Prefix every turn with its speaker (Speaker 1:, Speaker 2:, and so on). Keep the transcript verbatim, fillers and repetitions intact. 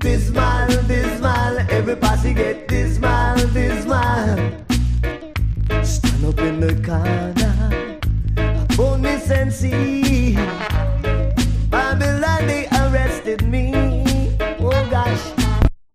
Speaker 1: dismal, dismal. Every posse get dismal, dismal. Stand up in the corner, bonus and see.